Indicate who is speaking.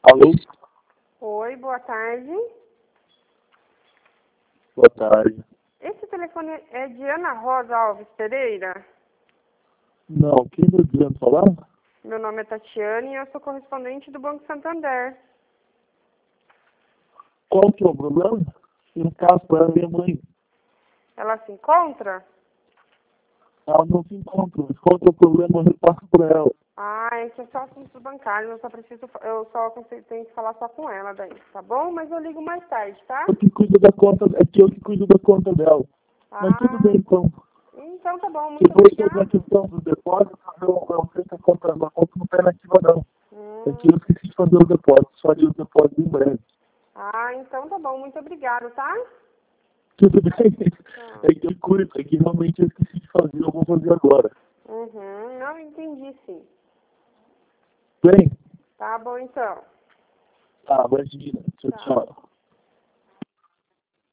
Speaker 1: Alô?
Speaker 2: Oi, boa tarde.
Speaker 1: Boa tarde.
Speaker 2: Esse telefone é de Ana Rosa Alves Pereira?
Speaker 1: Não, quem está dizendo falar?
Speaker 2: Meu nome é Tatiane e eu sou correspondente do Banco Santander.
Speaker 1: Qual que é o problema? No caso, para minha mãe.
Speaker 2: Ela se encontra?
Speaker 1: Ela não se encontra. Mas qual que é o problema? Eu repasso para ela.
Speaker 2: Ah, esse é só assunto bancário, tenho que falar só com ela daí, tá bom? Mas eu ligo mais tarde, tá?
Speaker 1: Eu que cuido da conta, é que eu que cuido da conta dela. Mas tudo bem,
Speaker 2: Ah,
Speaker 1: então.
Speaker 2: então tá bom, muito
Speaker 1: Depois sobre a
Speaker 2: obrigada.
Speaker 1: questão do depósito, eu não sei se a conta não está inativa, não. É que
Speaker 2: Hum,
Speaker 1: eu esqueci de fazer o depósito. Só de o depósito em breve.
Speaker 2: então tá bom, muito obrigada, tá?
Speaker 1: Tudo bem?
Speaker 2: Tá.
Speaker 1: É que eu cuido, é que realmente eu esqueci de fazer. Eu vou fazer agora.
Speaker 2: Uhum, não entendi sim.
Speaker 1: Bem?
Speaker 2: Tá bom então.
Speaker 1: Tá, imagina. Tchau,
Speaker 2: Tchau.
Speaker 1: tchau.